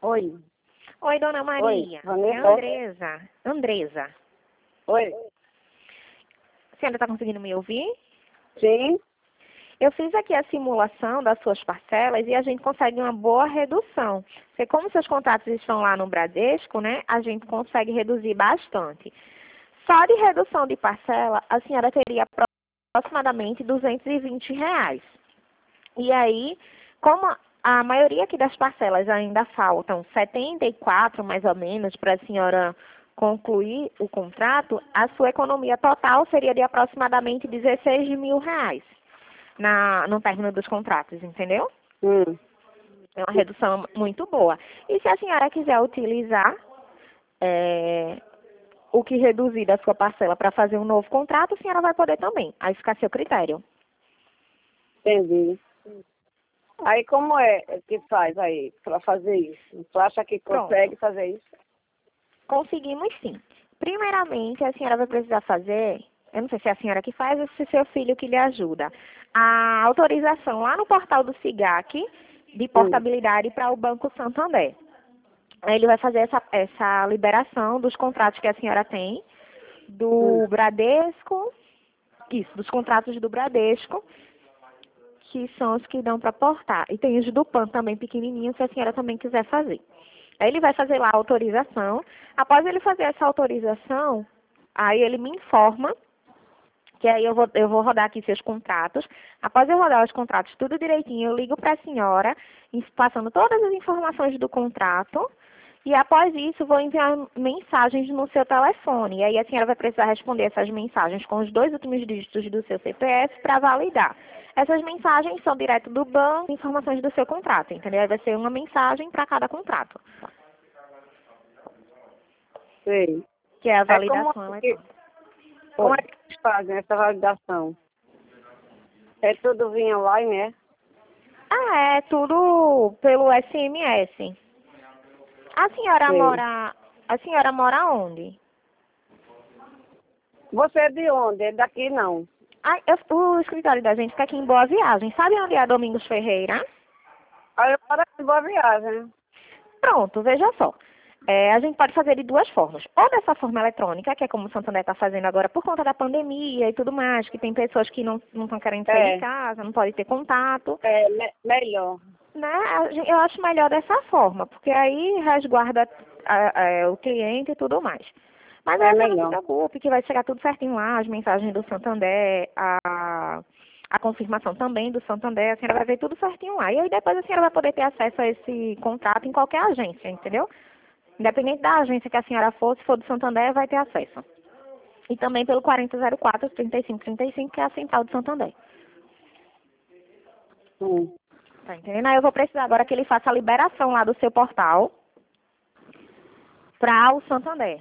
Oi. Oi, Dona Oi, Maria. É Vanessa? Andresa. Andresa. Oi. A senhora está conseguindo me ouvir? Sim? Eu fiz aqui a simulação das suas parcelas e a gente consegue uma boa redução. Porque como seus contratos estão lá no Bradesco, né, a gente consegue reduzir bastante. Só de redução de parcela, a senhora teria aproximadamente R$ 220. E aí, como a maioria aqui das parcelas ainda faltam 74 mais ou menos para a senhora concluir o contrato, a sua economia total seria de aproximadamente R$ 16.000 no término dos contratos, entendeu? É uma redução muito boa. E se a senhora quiser utilizar o que reduzir da sua parcela para fazer um novo contrato, a senhora vai poder também. Aí fica a seu critério. Entendi. Aí como é que faz aí para fazer isso? Tu acha que Pronto. consegue fazer isso? Conseguimos sim. Primeiramente, a senhora vai precisar fazer, eu não sei se é a senhora que faz ou se é seu filho que lhe ajuda, a autorização lá no portal do SIGAC de portabilidade para o Banco Santander. Aí ele vai fazer essa liberação dos contratos que a senhora tem, do Bradesco, dos contratos do Bradesco, que são os que dão para portar. E tem os do PAN também pequenininhos, se a senhora também quiser fazer. Aí ele vai fazer lá a autorização. Após ele fazer essa autorização, aí ele me informa, que aí eu vou rodar aqui seus contratos. Após eu rodar os contratos tudo direitinho, eu ligo para a senhora, passando todas as informações do contrato. E após isso, vou enviar mensagens no seu telefone. E aí a senhora vai precisar responder essas mensagens com os 2 últimos dígitos do seu CPF para validar. Essas mensagens são direto do banco, informações do seu contrato, entendeu? Aí vai ser uma mensagem para cada contrato. Sei. Que é a validação Como eletrônica. é que eles fazem essa validação? É tudo via online, né? É tudo pelo SMS. A senhora Sei. mora onde? Você é de onde? É daqui não? O escritório da gente fica aqui em Boa Viagem. Sabe onde é a Domingos Ferreira? Aí eu paro aqui, boa viagem. Pronto, veja só. A gente pode fazer de duas formas. Ou dessa forma eletrônica, que é como o Santander está fazendo agora por conta da pandemia e tudo mais, que tem pessoas que não estão querendo sair de casa, não podem ter contato. Melhor. Né? Eu acho melhor dessa forma, porque aí resguarda o cliente e tudo mais. Mas aí a senhora não se preocupe, que vai chegar tudo certinho lá, as mensagens do Santander, a confirmação também do Santander, a senhora vai ver tudo certinho lá. E aí depois a senhora vai poder ter acesso a esse contrato em qualquer agência, entendeu? Independente da agência que a senhora for, se for do Santander, vai ter acesso. E também pelo 4004-3535, que é a central do Santander. Tá entendendo? Aí eu vou precisar agora que ele faça a liberação lá do seu portal para o Santander.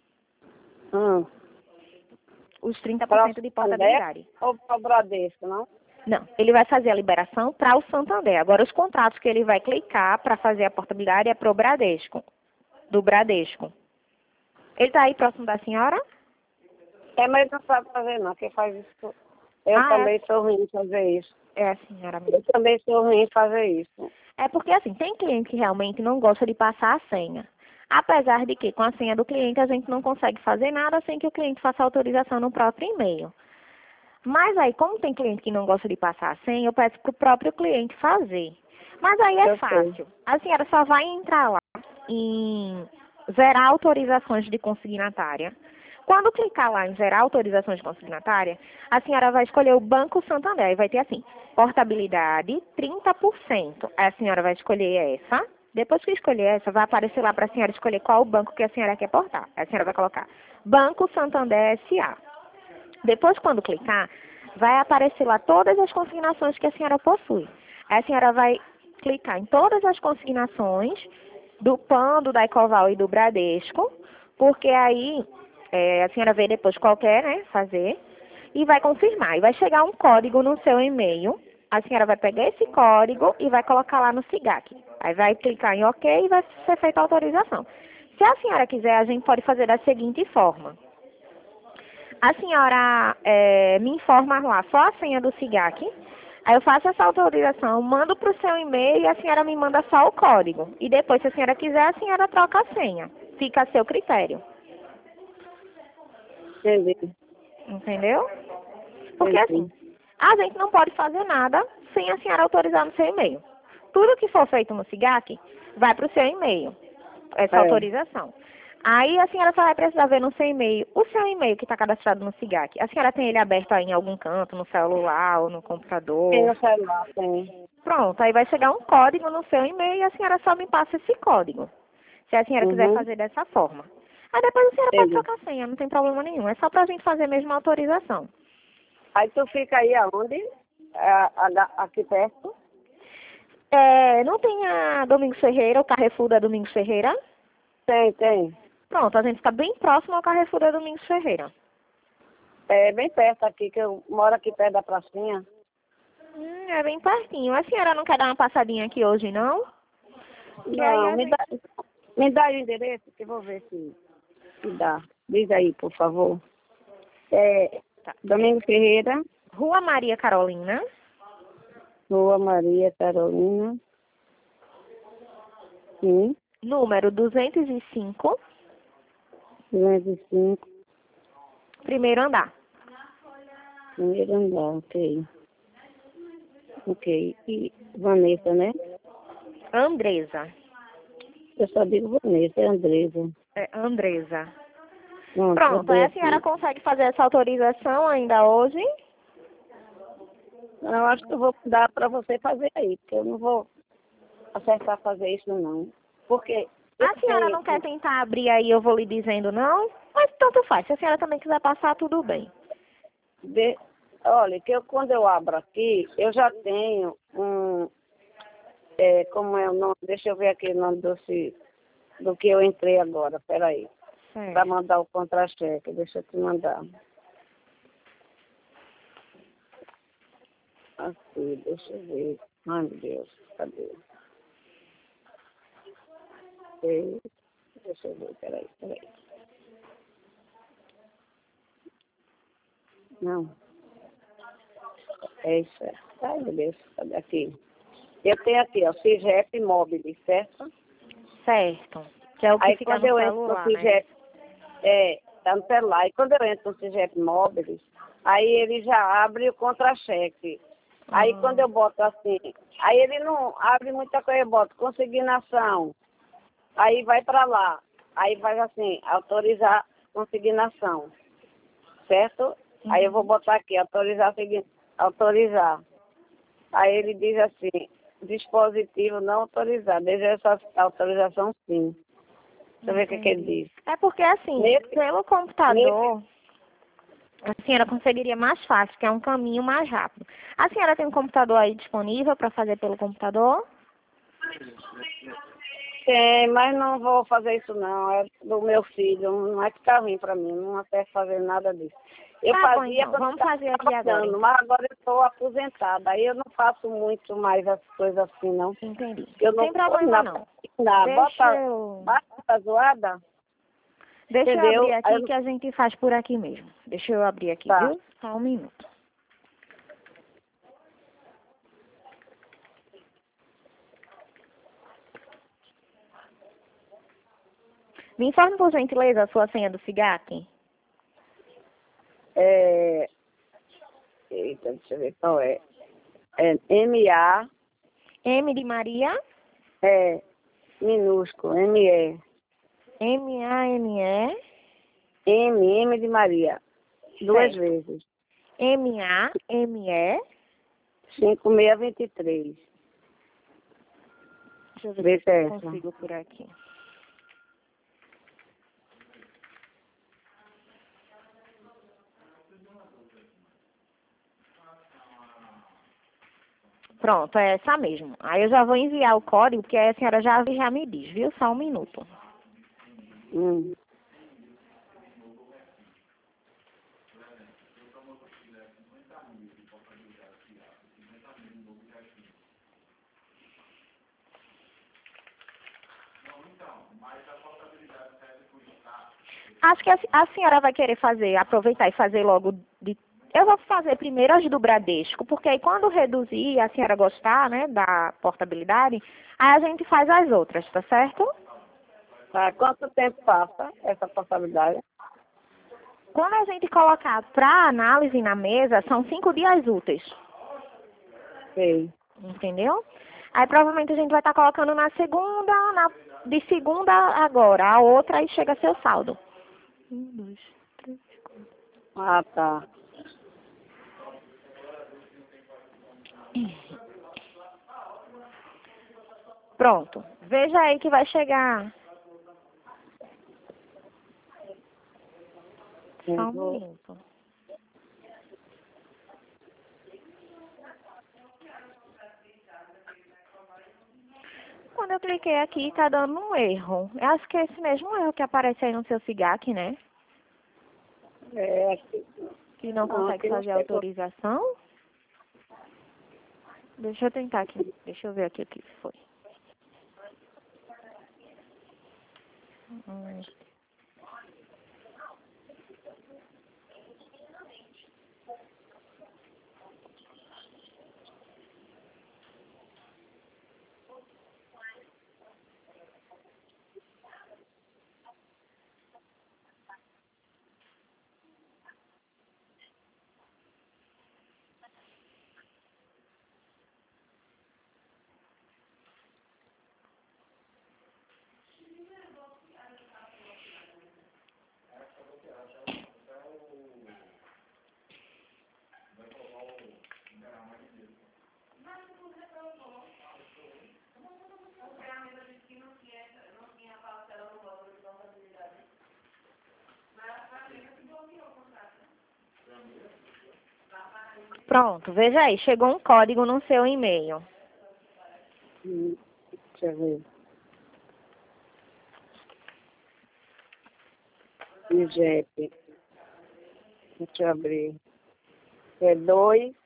Os 30% de portabilidade. Ou para o Bradesco, não? Não, ele vai fazer a liberação para o Santander. Agora, os contratos que ele vai clicar para fazer a portabilidade é para o Bradesco, do Bradesco. Ele está aí próximo da senhora? Mas ele não sabe fazer não, quem faz isso. Eu também sou ruim em fazer isso. É a senhora mesmo. Eu também sou ruim em fazer isso. É porque, assim, tem cliente que realmente não gosta de passar a senha. Apesar de que, com a senha do cliente, a gente não consegue fazer nada sem que o cliente faça autorização no próprio e-mail. Mas aí, como tem cliente que não gosta de passar a senha, eu peço para o próprio cliente fazer. Mas aí é fácil. A senhora só vai entrar lá em zerar autorizações de consignatária. Quando clicar lá em zerar autorizações de consignatária, a senhora vai escolher o Banco Santander. E vai ter assim, portabilidade 30%. Aí a senhora vai escolher essa. Depois que escolher essa, vai aparecer lá para a senhora escolher qual o banco que a senhora quer portar. Aí a senhora vai colocar Banco Santander S.A. Depois, quando clicar, vai aparecer lá todas as consignações que a senhora possui. Aí a senhora vai clicar em todas as consignações do PAN, do Daicoval e do Bradesco, porque aí a senhora vê depois qual quer, né, fazer, e vai confirmar. E vai chegar um código no seu e-mail, a senhora vai pegar esse código e vai colocar lá no SIGAC. Aí vai clicar em OK e vai ser feita a autorização. Se a senhora quiser, a gente pode fazer da seguinte forma. A senhora me informa lá só a senha do SIGAC. Aí eu faço essa autorização, mando para o seu e-mail e a senhora me manda só o código. E depois, se a senhora quiser, a senhora troca a senha. Fica a seu critério. Entendi. Entendeu? Porque Entendi. assim, a gente não pode fazer nada sem a senhora autorizar no seu e-mail. Tudo que for feito no SIGAC vai para o seu e-mail, essa autorização. Aí a senhora só vai precisar ver no seu e-mail, o seu e-mail que está cadastrado no SIGAC. A senhora tem ele aberto aí em algum canto, no celular ou no computador? Tem no celular, tem. Pronto, aí vai chegar um código no seu e-mail e a senhora só me passa esse código, se a senhora quiser fazer dessa forma. Aí depois a senhora pode trocar a senha, não tem problema nenhum. É só pra gente fazer mesmo a autorização. Aí tu fica aí aonde? Aqui perto? Não tem a Domingos Ferreira, o Carrefour da Domingos Ferreira? Tem. Pronto, a gente fica bem próximo ao Carrefour da Domingos Ferreira. É bem perto aqui, que eu moro aqui perto da pracinha. É bem pertinho. A senhora não quer dar uma passadinha aqui hoje, não? Não, me dá o endereço que eu vou ver se dá. Diz aí, por favor. Domingos Ferreira. Rua Maria Carolina. Rua Maria Carolina. Sim. Número 205. 205. Primeiro andar. Primeiro andar, ok. Ok. E Vanessa, né? Andresa. Eu só digo Vanessa, é Andresa. É Andresa. Pronto, Pronto, aí a senhora consegue fazer essa autorização ainda hoje? Eu acho que eu vou dar para você fazer aí, porque eu não vou acertar fazer isso não. Porque a senhora não quer tentar abrir aí, eu vou lhe dizendo não? Mas tanto faz, se a senhora também quiser passar, tudo bem. Olha, quando eu abro aqui, eu já tenho como é o nome? Deixa eu ver aqui o nome do que eu entrei agora, peraí. Para mandar o contra-cheque, deixa eu te mandar. Aqui, deixa eu ver. Ai, meu Deus, cadê? Deixa eu ver, peraí. Não. É isso. Ai, meu Deus, cadê aqui? Eu tenho aqui, ó, CIGEP móvel, certo? Certo. Que é o que Aí fica quando no eu celular, entro no CIGEP, tá no celular. E quando eu entro no CIGEP móveis, aí ele já abre o contra-cheque. Aí quando eu boto assim, aí ele não abre muita coisa, eu boto consignação. Aí vai para lá. Aí vai assim, autorizar consignação. Certo? Aí eu vou botar aqui, autorizar. Aí ele diz assim, dispositivo não autorizado. Deseja essa autorização sim. Deixa eu ver o que ele diz. É porque assim, pelo computador, a senhora conseguiria mais fácil, que é um caminho mais rápido. A senhora tem um computador aí disponível para fazer pelo computador? Tem, mas não vou fazer isso não. É do meu filho. Não é que tá ruim para mim. Não acerto fazer nada disso. Eu Tá bom, fazia então. quando Vamos fazer aqui agora. Então. mas agora eu estou aposentada. Aí eu não faço muito mais as coisas assim, não. Entendi. Eu não Sem problema não. Bota zoada. Deixa Entendeu? eu abrir aqui que a gente faz por aqui mesmo. Deixa eu abrir aqui, Tá. viu? Só um minuto. Me informe, por gentileza, a sua senha do SIGAC. Eita, deixa eu ver qual é. MA. M de Maria. Minúsculo. ME. M-A-M-E. M de Maria. Duas vezes. M-A-M-E. 5623. Deixa eu ver se eu consigo por aqui. Pronto, é essa mesmo. Aí eu já vou enviar o código, porque aí a senhora já me diz, viu? Só um minuto. Acho que a senhora vai querer aproveitar e fazer logo Eu vou fazer primeiro as do Bradesco, porque aí quando reduzir, a senhora gostar, né, da portabilidade, aí a gente faz as outras, tá certo? Tá, quanto tempo passa essa possibilidade? Quando a gente colocar para análise na mesa, são 5 dias úteis, Sei. entendeu? Aí provavelmente a gente vai estar colocando na segunda, de segunda agora, a outra aí chega a ser o saldo. 1, 2, 3. Ah, tá. Pronto. Veja aí que vai chegar. Só um minuto. Quando eu cliquei aqui, tá dando um erro. Eu acho que é esse mesmo erro que aparece aí no seu SIGAC, né? É, aqui, Que não não, consegue aqui não fazer a chegou. autorização. Deixa eu tentar aqui. Deixa eu ver aqui o que foi. Hum. Pronto, veja aí, chegou um código no seu e-mail. Deixa eu ver. IGEP. Deixa eu abrir. É 2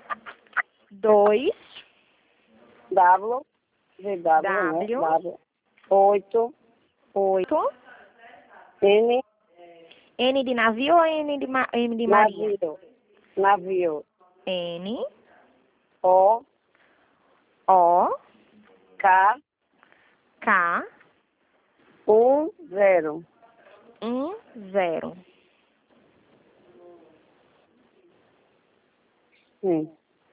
2 W, VW, né? W W. 8 8 N, N de navio ou M de Maria? navio. Navio. N O, O K, K 10. 0. Sim.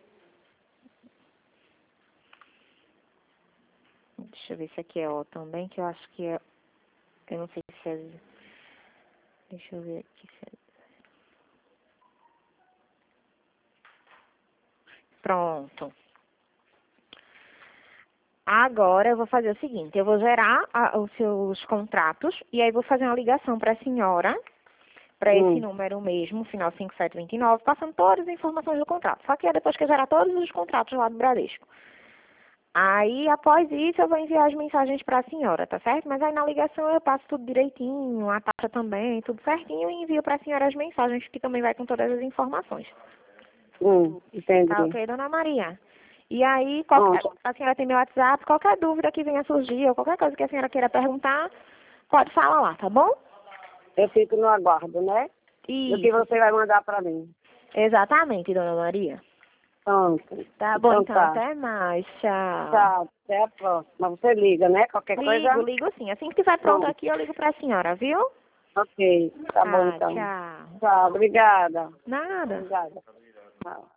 Deixa eu ver se aqui é O também, que eu acho que é. Eu não sei se é. Deixa eu ver aqui se é. Pronto. Agora eu vou fazer o seguinte, eu vou gerar os seus contratos e aí vou fazer uma ligação para a senhora, para esse número mesmo, final 5729, passando todas as informações do contrato. Só que é depois que eu gerar todos os contratos lá do Bradesco. Aí, após isso, eu vou enviar as mensagens para a senhora, tá certo? Mas aí na ligação eu passo tudo direitinho, a taxa também, tudo certinho, e envio para a senhora as mensagens, que também vai com todas as informações. Entendi. Tá ok, dona Maria? E aí, Pronto. a senhora tem meu WhatsApp, qualquer dúvida que venha surgir, ou qualquer coisa que a senhora queira perguntar, pode falar lá, tá bom? Eu fico no aguardo, né? Do que Isso, você vai mandar para mim. exatamente, dona Maria. Pronto. Tá bom, então, Tá. até mais, tchau. Tchau. Até a próxima. Você liga, né? Qualquer coisa? Ligo sim. Assim que estiver pronto Pronto. aqui, eu ligo pra senhora, viu? Ok. Tá bom, então. Tchau. Tchau. Obrigada. Nada. Obrigada. Tchau.